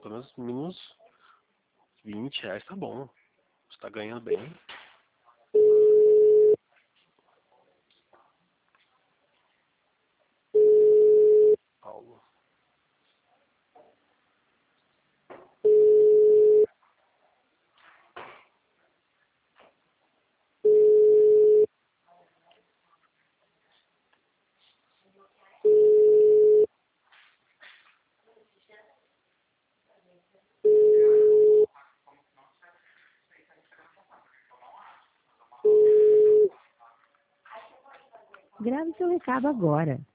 pelo menos 20 reais tá bom. Você tá ganhando bem. Paulo. Grave seu recado agora.